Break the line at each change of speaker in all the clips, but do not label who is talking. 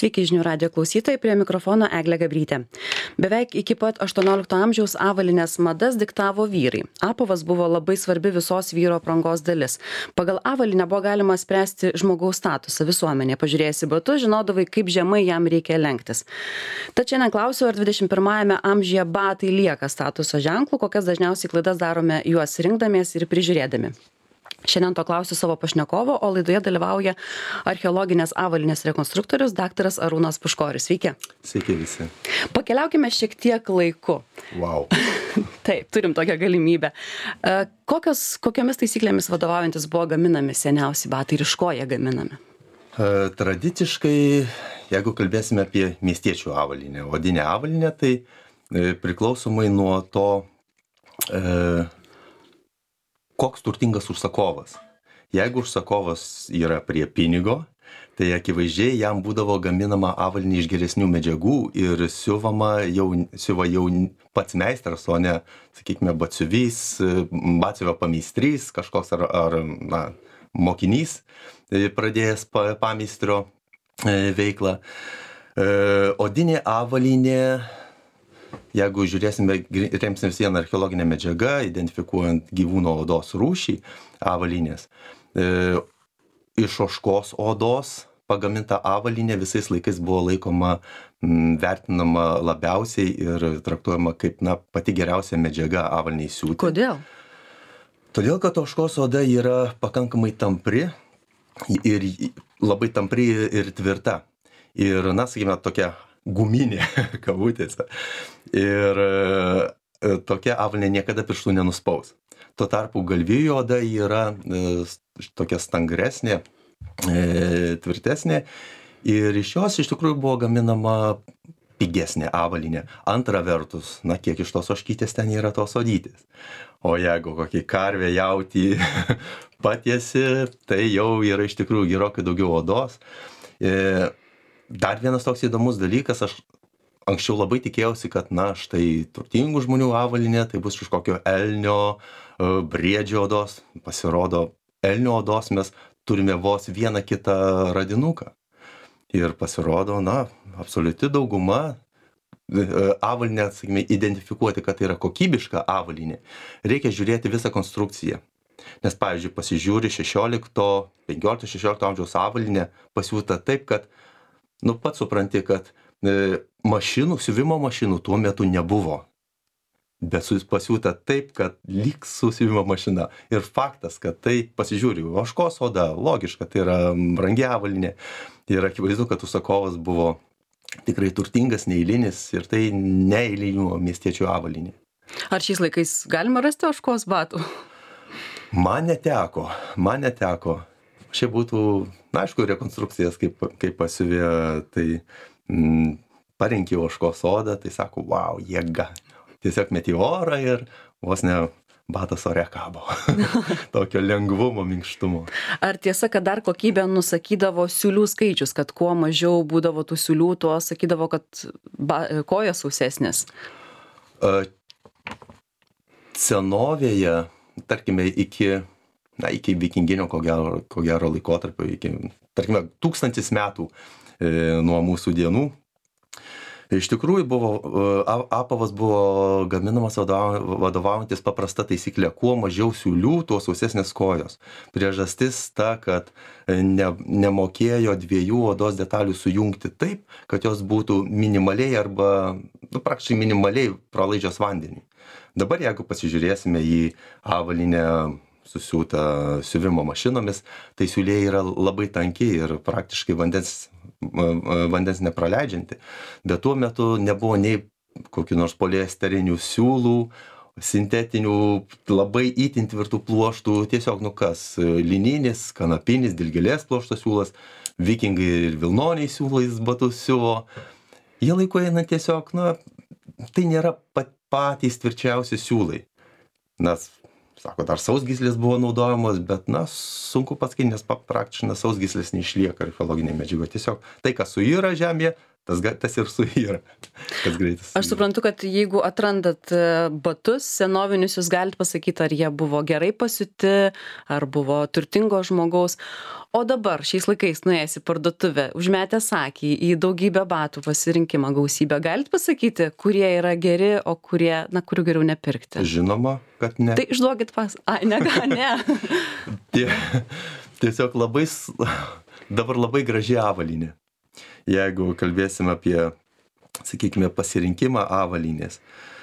Sveiki žinių radijo klausytojai, prie mikrofono Eglė Gabrytė. Beveik iki pat 18 amžiaus avalinės madas diktavo vyrai. Apavas buvo labai svarbi visos vyro aprangos dalis. Pagal avalinę buvo galima spręsti žmogaus statusą visuomenėje. Pažiūrėjęs į batus, žinodavai, kaip žemai jam reikia lenktis. Tad šiandien klausiu, ar 21 amžiuje batai lieka statuso ženklų, kokias dažniausiai klaidas darome juos rinkdamiesi ir prižiūrėdami. Šiandien to klausiu savo pašnekovo, o laidoje dalyvauja archeologinės avalinės rekonstruktorius daktaras Arūnas Puškoris. Sveiki.
Sveiki visi.
Pakeliaukime šiek tiek laiku.
Wow.
Taip, turim tokią galimybę. Kokiomis taisyklėmis vadovaujantis buvo gaminami seniausi batai ir iš ko jie gaminami?
Tradiciškai, jeigu kalbėsime apie miestiečių avalynę, odinę avalynę, tai priklausomai nuo to, koks turtingas užsakovas. Jeigu užsakovas yra prie pinigo, tai akivaizdžiai jam būdavo gaminama avalynė iš geresnių medžiagų ir siuva jau pats meistras, o ne, sakykime, batsiuvys, batsiuvio pameistrys, kažkoks ar mokinys pradėjęs pameistrio veiklą. Odinė avalynė, jeigu žiūrėsime, remsimės vieną archeologinę medžiagą, identifikuojant gyvūno odos rūšį avalynės, iš ožkos odos pagaminta avalynė visais laikais buvo laikoma, vertinama labiausiai ir traktuojama kaip pati geriausia medžiaga avaliniai siūti.
Kodėl?
Todėl, kad ožkos oda yra pakankamai tampri ir labai tampri ir tvirta. Ir, sakykime, tokia guminė, kabutėse. Ir tokia avalynė niekada pirštų nenuspaus. Tuo tarpu galvijų oda yra tokia stangresnė, tvirtesnė ir iš jos iš tikrųjų buvo gaminama pigesnė avalynė. Antra vertus, kiek iš tos ožkytės ten yra tos odytės. O jeigu kokį karvę jautį patiesi, tai jau yra iš tikrųjų gerokai daugiau odos. Dar vienas toks įdomus dalykas, aš anksčiau labai tikėjausi, kad štai turtingų žmonių avalynė, tai bus kažkokio elnio, briedžio odos. Pasirodo, elnio odos mes turime vos vieną kitą radinuką. Ir pasirodo, absoliuti dauguma avalynę, sakykime, identifikuoti, kad tai yra kokybiška avalynė, reikia žiūrėti visą konstrukciją. Nes, pavyzdžiui, pasižiūri 15-16 amžiaus avalynė pasiūta taip, kad pats supranti, kad siuvimo mašinų tuo metu nebuvo. Bet pasiūta taip, kad lyg su siuvimo mašina. Ir faktas, kad tai pasižiūri, ožkos oda, logiška, tai yra brangi avalynė. Ir akivaizdu, kad užsakovas buvo tikrai turtingas, neeilinis ir tai neeilinių miestiečių avalynė.
Ar šiais laikais galima rasti ožkos batų?
Man neteko. Šiaip būtų, aišku, rekonstrukcijas, kaip pasiuvė, tai parinki ožkos odą, tai sako, wow, jėga. Tiesiog meti orą ir vos ne batas ore kabo. Tokio lengvumo, minkštumo.
Ar tiesa, kad dar kokybę nusakydavo siūlių skaičius, kad kuo mažiau būdavo tų siūlių, tuo sakydavo, kad kojos sausesnės?
Senovėje, tarkime, iki vikinginio, ko gero laikotarpio, tarkime, 1000 metų nuo mūsų dienų. Iš tikrųjų, apavas buvo gaminamas vadovaujantis paprasta taisyklė, kuo mažiau siūlių, tuo sausesnės kojos. Priežastis ta, kad nemokėjo dviejų odos detalių sujungti taip, kad jos būtų minimaliai arba praktiškai minimaliai pralaidžios vandenį. Dabar, jeigu pasižiūrėsime į avalynę susiūtą siuvimo mašinomis, tai siūliai yra labai tanki ir praktiškai vandens nepraleidžianti. Bet tuo metu nebuvo nei kokių nors poliesterinių siūlų, sintetinių, labai itin tvirtų pluoštų, tiesiog lininis, kanapinis, dilgėlės pluošto siūlas, vikingai ir vilnoniai siūlais batus siuvo. Jie laiku eina tiesiog, tai nėra patys tvirčiausi siūlai. Sako, dar sausgyslės buvo naudojamos, bet, sunku pasakyti, nes praktiškai sausgyslės neišlieka archeologinėje medžiagoje. Tiesiog tai, kas suyra žemėje, tas ir suyra, tas greitai suyra.
Aš suprantu, kad jeigu atrandat batus senovinius, jūs galite pasakyti, ar jie buvo gerai pasiūti, ar buvo turtingo žmogaus. O dabar, šiais laikais, nuėjęs į parduotuvę, užmetęs akį į daugybę batų pasirinkimą gausybę, galite pasakyti, kurie yra geri, o kurie, kurių geriau nepirkti?
Žinoma, kad ne.
Tai išduokit ne.
Tiesiog dabar labai graži avalynė. Jeigu kalbėsim apie, sakykime, pasirinkimą avalynės.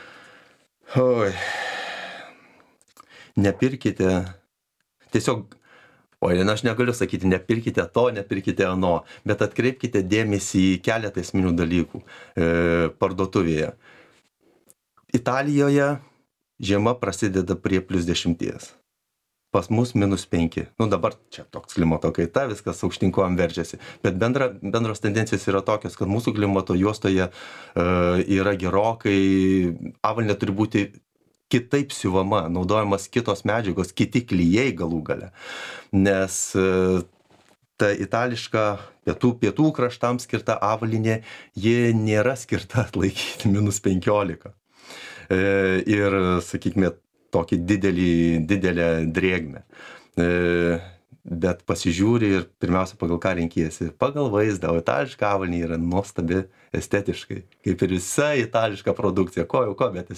Nepirkite, tiesiog, aš negaliu sakyti, nepirkite to, nepirkite ano, bet atkreipkite dėmesį į keletą esminių dalykų parduotuvėje. Italijoje žiema prasideda prie +10. Pas mus -5. Dabar čia toks klimato kaita, viskas aukštyn kojom veržiasi. Bet bendros tendencijos yra tokios, kad mūsų klimato juostoje yra gerokai, avalynė turi būti kitaip siuvama, naudojamas kitos medžiagos, kiti klijai galų gale. Nes ta itališka pietų kraštams skirta avalynė, ji nėra skirta atlaikyti -15. Ir, sakykime, tokį didelę drėgmę. Bet pasižiūri ir pirmiausia, pagal ką renkiesi. Pagal vaizdą, o itališka avalynė yra nuostabi estetiškai. Kaip ir visa itališka produkcija. Ko, bet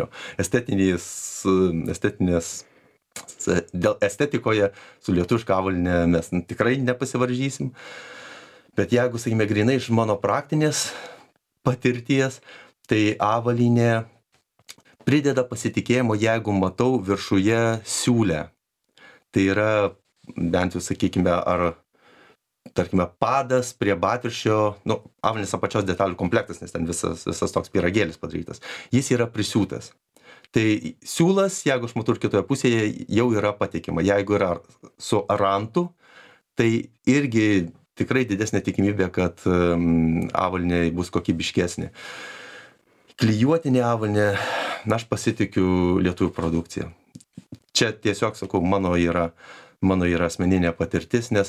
dėl estetikoje su lietuviška avalynė mes tikrai nepasivaržysim. Bet jeigu, sakykime, grinai iš mano praktinės patirties, tai avalynė prideda pasitikėjimo, jeigu matau viršuje siūlę. Tai yra, bent jau sakykime, ar, tarkime, padas prie batviršio, avalynės apačios detalių komplektas, nes ten visas toks pyragėlis padarytas. Jis yra prisiūtas. Tai siūlas, jeigu aš matau ir kitoje pusėje, jau yra patikima. Jeigu yra su arantu, tai irgi tikrai didesnė tikimybė, kad avalynė bus kokybiškesnė. Klijuotinė avalynė, aš pasitikiu lietuvių produkciją. Čia tiesiog, sakau, mano yra asmeninė patirtis, nes,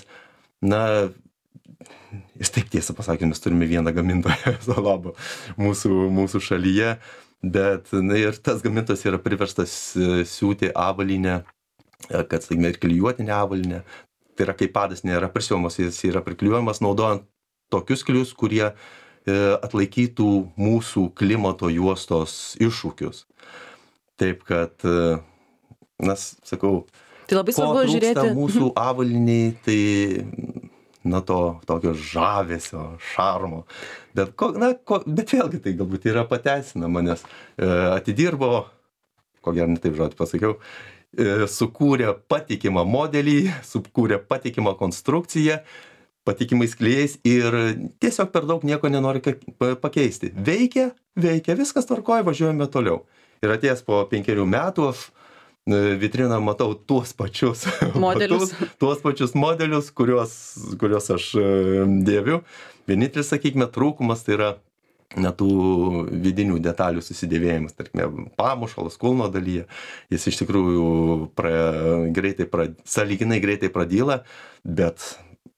ir taip tiesą pasakyti, mes turime vieną gamintoją Zalabo mūsų šalyje, bet ir tas gamintojas yra priverstas siūti avalynę, kad, sakykime, ir klijuotinė avalynė. Tai yra, kai padas nėra prisiuvamas, jis yra priklijuojamas naudojant tokius klijus, kurie atlaikytų mūsų klimato juostos iššūkius. Taip kad, sakau,
tai labai svarbu žiūrėti
mūsų avalyniai, tai tokio žavesio, šarmo. Bet vėlgi tai galbūt yra pateisinama, nes atidirbo, ko gero ne taip žodį pasakiau, sukūrė patikimą modelį, sukūrė patikimą konstrukciją, patikimais klijais ir tiesiog per daug nieko nenori pakeisti. Veikia, viskas tvarkoja, važiuojame toliau. Ir atėjęs po 5 metų, aš vitriną matau tuos pačius modelius, kuriuos aš dėviu. Vienintelis, sakykime, trūkumas tai yra tų vidinių detalių susidėvėjimas, tarkime, pamušalas kulno dalyje. Jis iš tikrųjų sąlyginai greitai pradyla, bet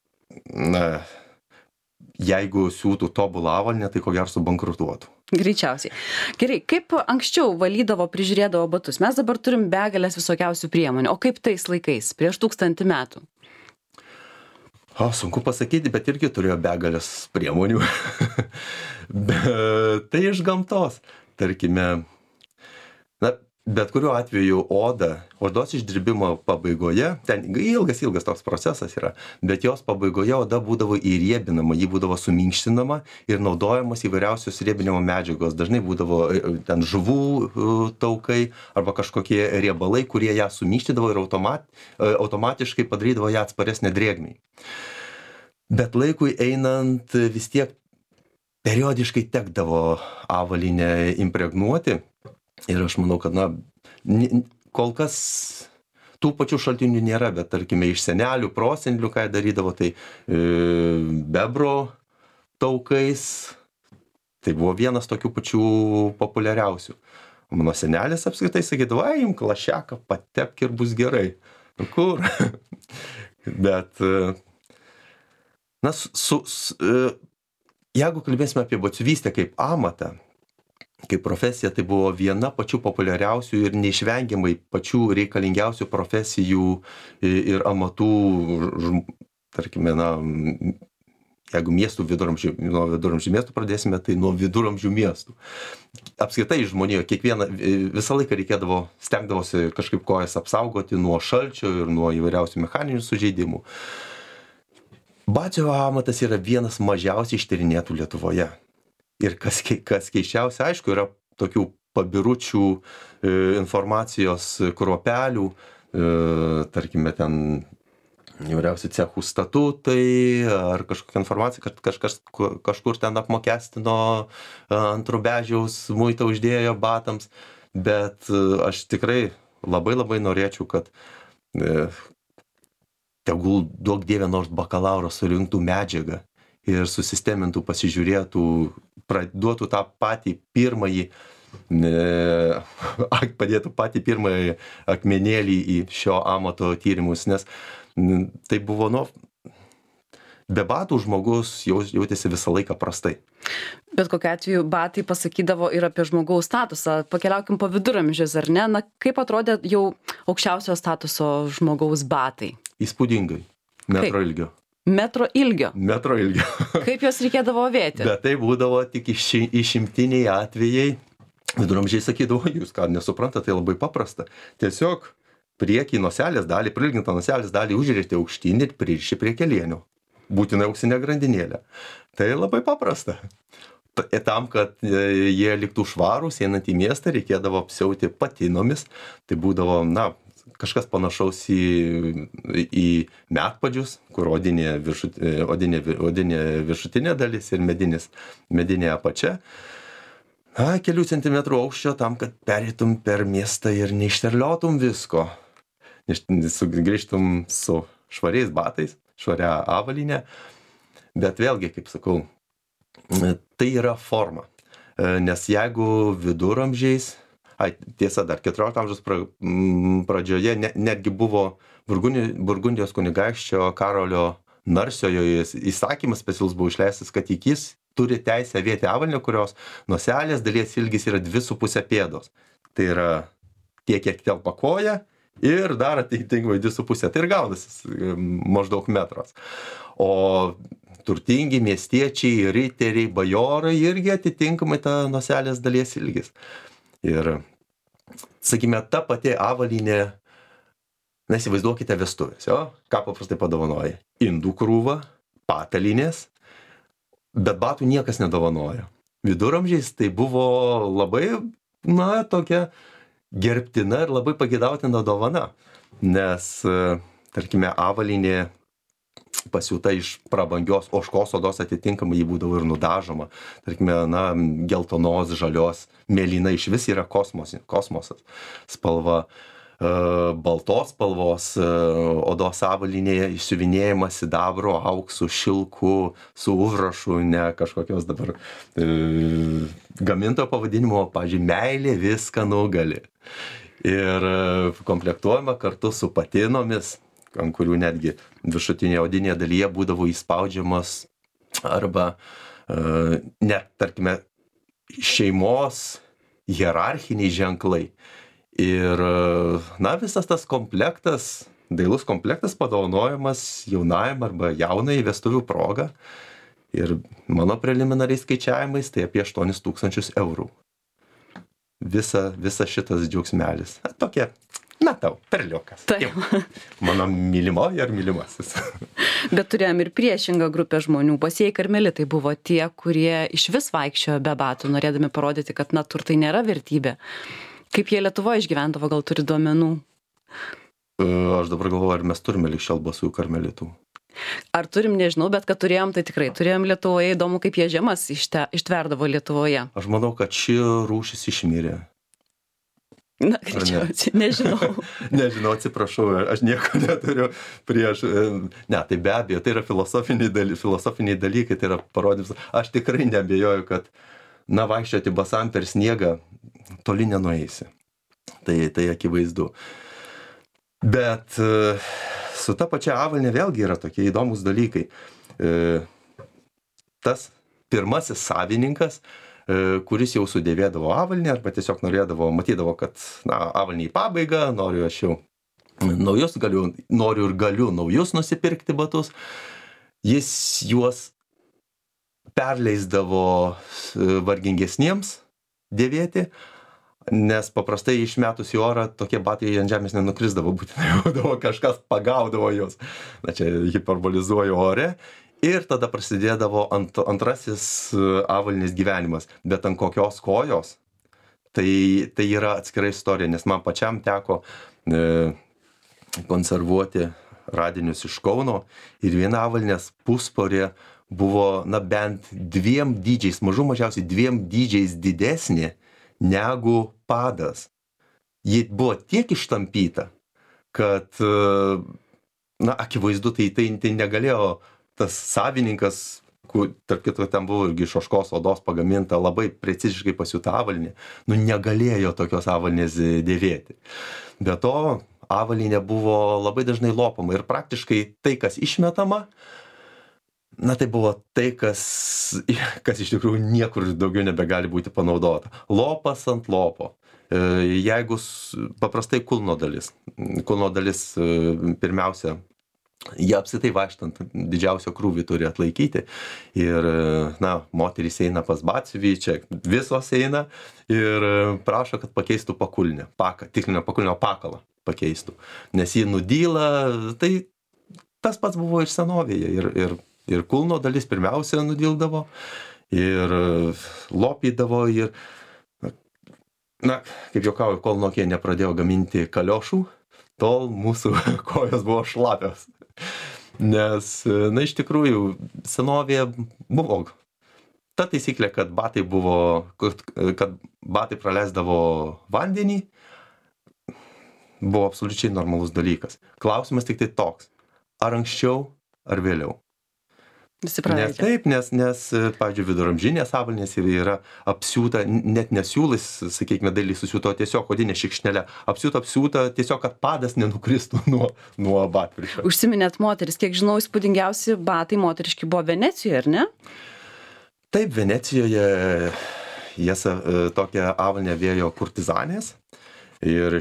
jeigu siūtų tobulą avalynę, tai ko gero subankrutuotų.
Greičiausiai. Gerai, kaip anksčiau valydavo, prižiūrėdavo batus? Mes dabar turim begalės visokiausių priemonių. O kaip tais laikais, prieš 1000 metų?
Sunku pasakyti, bet irgi turėjo begalės priemonių. Bet tai iš gamtos. Tarkime, bet kuriuo atveju odos išdirbimo pabaigoje, ten ilgas toks procesas yra, bet jos pabaigoje oda būdavo įriebinama, ji būdavo suminkštinama ir naudojamos įvairiausios riebinimo medžiagos. Dažnai būdavo ten žuvų taukai arba kažkokie riebalai, kurie ją suminkštindavo ir automatiškai padarydavo ją atsparesnę drėgmei. Bet laikui einant vis tiek periodiškai tekdavo avalynę impregnuoti. Ir aš manau, kad, kol kas tų pačių šaltinių nėra, bet tarkime iš senelių, prosenelių, ką jie darydavo, tai bebro taukais, tai buvo vienas tokių pačių populiariausių. Mano senelis apskritai sakydavo, imk lašeką, patepk ir bus gerai. Kur? Bet, jeigu kalbėsime apie batsiuvystę kaip amatą, kaip profesija, tai buvo viena pačių populiariausių ir neišvengiamai pačių reikalingiausių profesijų ir amatų, tarkime, jeigu miestų viduramžių, nuo viduramžių miestų pradėsime, tai nuo viduramžių miestų. Apskritai žmonijoje visą laiką stengdavosi kažkaip kojas apsaugoti nuo šalčio ir nuo įvairiausių mechaninių sužeidimų. Batsiuvio amatas yra vienas mažiausiai ištyrinėtų Lietuvoje. Ir kas keisčiausia, aišku, yra tokių pabiručių informacijos kruopelių, tarkime ten įvairiausių cechų statutai ar kažkokia informacija, kad kažkur ten apmokestino ant rubežiaus muitą uždėjo batams, bet aš tikrai labai norėčiau, kad tegul duok Dieve nors bakalauro surinktų medžiagą ir susistemintų, pasižiūrėtų, duotų tą patį pirmąjį, padėtų patį pirmąjį akmenėlį į šio amato tyrimus, nes tai buvo, be batų žmogus jautėsi visą laiką prastai.
Bet kokiu atveju batai pasakydavo ir apie žmogaus statusą. Pakeliaukim po viduramžius, ar ne? Na, kaip atrodė jau aukščiausio statuso žmogaus batai?
Įspūdingai. Metro ilgio.
Metro ilgio?
Metro ilgio.
Kaip jos reikėdavo avėti?
Bet tai būdavo tik išimtiniai atvejai. Viduramžiai sakydavo, jūs ką nesuprantate, tai labai paprasta. Tiesiog priekį noselės dalį, prilgintą noselės dalį užrišti aukštyn ir pririši prie kelienio. Būtinai auksinė grandinėlė. Tai labai paprasta. Tam, kad jie liktų švarūs, einant į miestą, reikėdavo apsiauti patinomis. Tai būdavo, kažkas panašaus į metpadžius, kur odinė viršutinė dalis ir medinė apačia. Kelių centimetrų aukščio tam, kad pereitum per miestą ir neišterliotum visko. Grįžtum su švariais batais, švaria avalyne. Bet vėlgi, kaip sakau, tai yra forma. Nes jeigu viduramžiais, tiesa, dar 14 amžiaus pradžioje netgi buvo Burgundijos kunigaikščio Karolio Narsiojo įsakymas specialus buvo išleistas, kad jis turi teisę avėti avalynę, kurios noselės dalies ilgis yra 2,5 pėdos. Tai yra tiek, kiek telpa koja ir dar atitinkamai 2,5. Tai ir gaunasi maždaug metras. O turtingi miestiečiai, riteriai, bajorai irgi atitinkamai ta noselės dalies ilgis. Ir, sakykime, ta pati avalynė, įsivaizduokite vestuvės, ką paprastai padovanoja. Indų krūva, patalynės, bet batų niekas nedovanojo. Viduramžiais tai buvo labai, tokia gerbtina ir labai pageidautina dovana, nes, tarkime, avalynė pasiūta iš prabangios ožkos odos, atitinkamai jį būdavo ir nudažoma. Tarkime, geltonos, žalios, mėlyna iš yra kosmosas spalva. Baltos spalvos odos avalynėje išsiuvinėjama sidabro, auksu, šilku, su užrašu, ne kažkokios dabar gamintojo pavadinimo, pavyzdžiui, meilė viską nugali. Ir komplektuojama kartu su patinomis, ant kurių netgi viršutinėje odinėje dalyje būdavo įspaudžiamas arba net, tarkime, šeimos hierarchiniai ženklai. Ir, visas tas komplektas, dailus komplektas padovanojamas jaunajam arba jaunai vestuvių proga. Ir mano preliminariais skaičiavimais tai apie 8 000 eurų. Visa šitas džiaugsmelis. Tokia, tau, perliukas.
Taip.
Mano mylimoji ar mylimasis.
Bet turėjom ir priešingą grupę žmonių. Basieji karmelitai buvo tie, kurie iš vis vaikščiojo be batų, norėdami parodyti, kad turtai nėra vertybė. Kaip jie Lietuvoje išgyvendavo, gal turi duomenų?
Aš dabar galvoju, ar mes turime lig šiol basųjų karmelitų.
Ar turim, nežinau, bet kad turėjom, tai tikrai turėjom Lietuvoje. Įdomu, kaip jie žiemas ištverdavo Lietuvoje.
Aš manau, kad ši rūšis išmirė.
Nežinau.
Nežinau, atsiprašau, aš nieko neturiu prieš. Tai be abejo, tai yra filosofiniai dalykai, tai yra parodymas. Aš tikrai neabejoju, kad vaikščioti basam per sniegą toli nenueisi. Tai akivaizdu. Bet su ta pačia avalyne vėlgi yra tokie įdomus dalykai. Tas pirmasis savininkas, kuris jau sudėvėdavo avalynę arba tiesiog matydavo, kad avalynė į pabaigą, noriu ir galiu naujus nusipirkti batus. Jis juos perleisdavo vargingesniems dėvėti, nes paprastai išmetus į orą tokie batai ant žemės nenukrisdavo, būtinai būdavo kažkas pagaudavo juos. Čia hiperbolizuoju ore. Ir tada prasidėdavo antrasis avalynės gyvenimas. Bet ant kokios kojos, tai yra atskira istorija, nes man pačiam teko konservuoti radinius iš Kauno ir viena avalynės pusporė buvo, bent dviem dydžiais, mažiausiai dviem dydžiais didesnė negu padas. Ji buvo tiek ištampyta, kad, akivaizdu, tai negalėjo tas savininkas, tarp kitko ten buvo irgi iš ožkos odos pagaminta, labai preciziškai pasiūta avalynė, negalėjo tokios avalynės dėvėti. Be to, avalynė buvo labai dažnai lopama ir praktiškai tai, kas išmetama, tai buvo tai, kas iš tikrųjų niekur daugiau nebegali būti panaudota. Lopas ant lopo. Jeigu paprastai kulno dalis pirmiausia, jie apsitai vaikštant didžiausio krūvį turi atlaikyti ir, moterys eina pas batsiuvį, čia visos eina ir prašo, kad pakeistų pakulnę, tikslinio pakulnio pakalą pakeistų, nes jį nudyla, tai tas pats buvo ir senovėje ir kulno dalis pirmiausia nudildavo ir lopydavo ir, kaip juokauju, kol Nokia nepradėjo gaminti kaliošų, tol mūsų kojos buvo šlapios. Nes, iš tikrųjų, senovėje buvo ta taisyklė, kad batai praleisdavo vandenį, buvo absoliučiai normalus dalykas. Klausimas tik tai toks, ar anksčiau, ar vėliau.
Visi praleidžia.
Taip, nes pavyzdžiui, viduramžinės avalynės yra apsiūta, net nesiūlais, sakykime, dalis susiūto tiesiog odinė šikšnelė, apsiūta tiesiog, kad padas nenukristų nuo batviršio.
Užsiminėt moteris, kiek žinau, įspūdingiausi batai moteriški buvo Venecijoje, ar ne?
Taip, Venecijoje jas tokią avalynę vėjo kurtizanės ir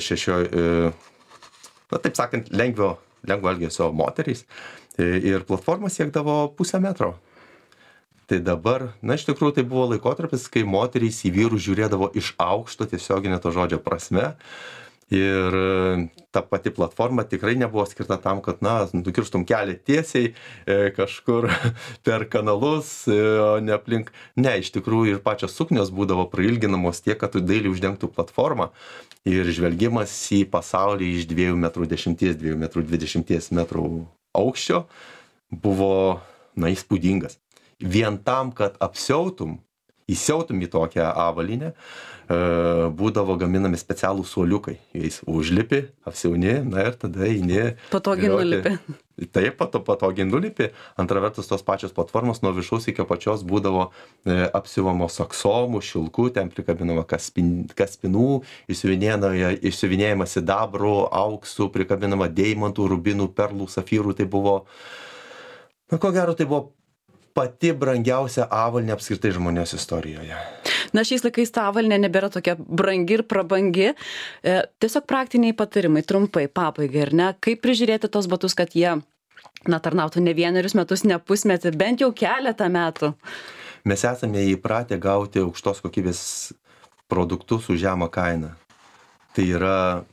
taip sakant, lengvo elgesio moterys. Ir platforma siekdavo 0,5 metro. Tai dabar, iš tikrųjų, tai buvo laikotarpis, kai moterys į vyrus žiūrėdavo iš aukšto tiesioginė to žodžio prasme. Ir ta pati platforma tikrai nebuvo skirta tam, kad, nukirstum kelią tiesiai kažkur per kanalus, o ne aplink. Ne, iš tikrųjų, ir pačios suknios būdavo prailginamos tiek, kad tu dailiai uždengtų platformą. Ir žvelgimas į pasaulį iš 2,10 m, 2,20 m aukščio buvo, įspūdingas. Vien tam, kad įsiautum į tokią avalynę, būdavo gaminami specialūs suoliukai. Jais užlipi, apsiauni, ir tada eini.
Patogiai nulipi.
Taip, patogiai nulipi. Antra vertus, tos pačios platformos nuo viršaus iki apačios būdavo apsiuvamos aksomų, šilkų, ten prikabinama kaspinų, išsiuvinėjama sidabrų, auksų, prikabinama deimantų, rubinų, perlų, safyrų. Tai buvo, ko gero, tai buvo pati brangiausia avalynė apskritai žmonijos istorijoje.
Šiais laikais ta avalynė nebėra tokia brangi ir prabangi. Tiesiog praktiniai patarimai, trumpai, pabaigai, ar ne? Kaip prižiūrėti tos batus, kad jie tarnautų ne 1 metus, ne pusmetį, bent jau keletą metų?
Mes esame įpratę gauti aukštos kokybės produktus už žemą kainą. Tai yra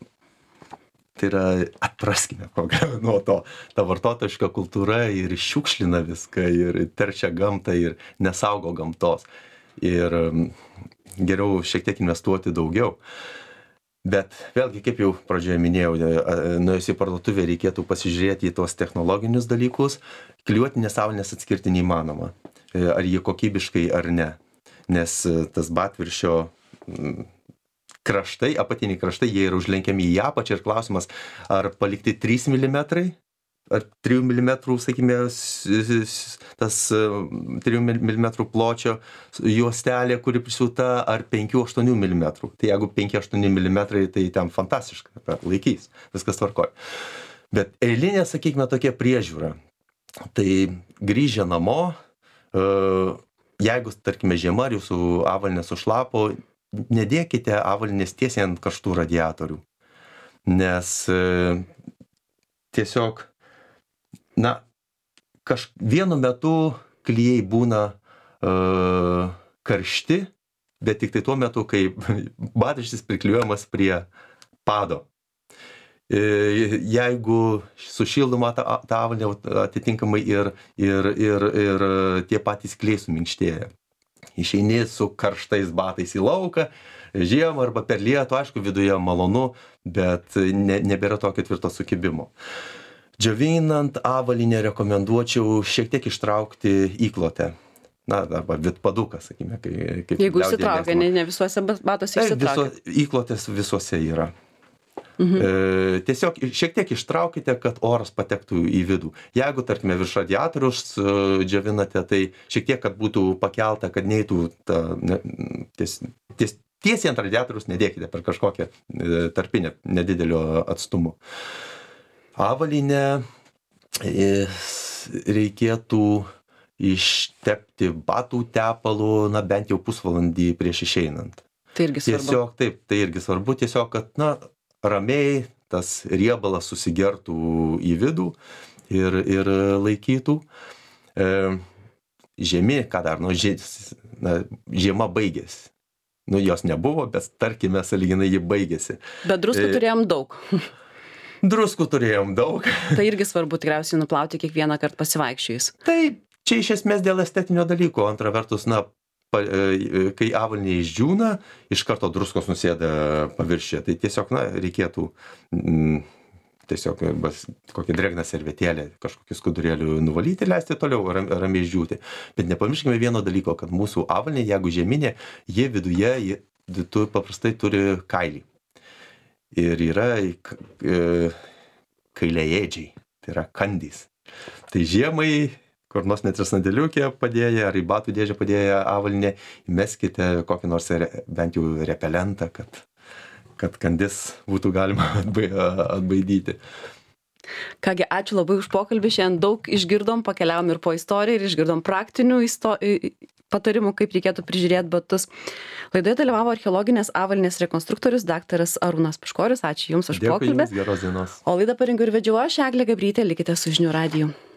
atpraskime nuo to. Ta vartotojiška kultūra ir šiukšlina viską, ir teršia gamtą, ir nesaugo gamtos. Ir geriau šiek tiek investuoti daugiau. Bet vėlgi, kaip jau pradžioje minėjau, nuėjus į parduotuvę reikėtų pasižiūrėti į tuos technologinius dalykus. Klijuotinės avalynės atskirti neįmanoma. Ar jie kokybiškai ar ne. Nes tas batviršio kraštai, apatiniai kraštai, jie yra užlenkiami į apačią ir klausimas, ar palikti 3 mm, ar 3 mm, sakykime, tas 3 mm pločio juostelė, kuri prisiūta, ar 5-8 mm. Tai jeigu 5-8 mm, tai ten fantastiška, laikys, viskas tvarkoja. Bet eilinė, sakykime, tokia priežiūra. Tai grįžę namo, jeigu, tarkime, žiema ir jūsų avalynė sušlapo, nedėkite avalynės tiesiai ant karštų radiatorių, nes tiesiog, na, vienu metu klijai būna karšti, bet tik tai tuo metu, kai batraštis priklijuojamas prie pado. Jeigu sušildoma ta avalynė, atitinkamai ir tie patys klijai suminkštėja. Išeini su karštais batais į lauką, žiemą arba per lietų, aišku, viduje malonu, bet nebėra tokio tvirto sukibimo. Džiovinant avalynę rekomenduočiau šiek tiek ištraukti įklotę. Na, arba vidpaduką, sakykime.
Jeigu išsitraukia, ne visuose batuose išsitraukia.
Įklotės visuose yra. Tiesiog šiek tiek ištraukite, kad oras patektų į vidų. Jeigu, tarkime, virš radiatorius džiovinate, tai šiek tiek, kad būtų pakelta, kad neįtų tiesiai ant radiatorius nedėkite per kažkokią tarpinę nedidelio atstumo. Avalynę reikėtų ištepti batų tepalu, na, bent jau pusvalandį prieš išeinant.
Tai irgi svarbu.
Tiesiog, taip, tai irgi svarbu, tiesiog, kad, na, ramiai tas riebalas susigertų į vidų ir laikytų. Žiemi, ką dar, žiema baigėsi. Jos nebuvo, bet tarkime, sąlyginai ji baigėsi.
Bet druskų turėjom daug.
Druskų turėjom daug.
Tai irgi svarbu tikriausiai nuplauti kiekvieną kartą pasivaikščiojus.
Taip, čia iš esmės dėl estetinio dalyko. Antra vertus, na, kai avalynė išdžiūna, iš karto druskos nusėda paviršiuje. Tai tiesiog, na, reikėtų tiesiog kokią drėgną servetėlę, kažkokių skudurėlių nuvalyti, leisti toliau ramiai išdžiūti. Bet nepamirškime vieno dalyko, kad mūsų avalynė, jeigu žieminė, jie viduje paprastai turi kailį. Ir yra kailiaėdžiai, tai yra kandys. Tai žiemai, kur nors net ir sandėliukė padėję, ar į batų dėžę padėję avalynę, įmeskite kokį nors bent jau repelentą, kad kandis būtų galima atbaidyti.
Kągi, ačiū labai už pokalbį. Šiandien daug išgirdom, pakeliavom ir po istoriją ir išgirdom praktinių patarimų, kaip reikėtų prižiūrėti batus. Laidoje dalyvavo archeologinės avalynės rekonstruktorius daktaras Arūnas Puškoris. Ačiū Jums už pokalbį.
Dėkui Jums, geros dienos.
O laidą parengiau ir vedžiau aš, Eglė Gabrytė. Likite su Žinių radiju.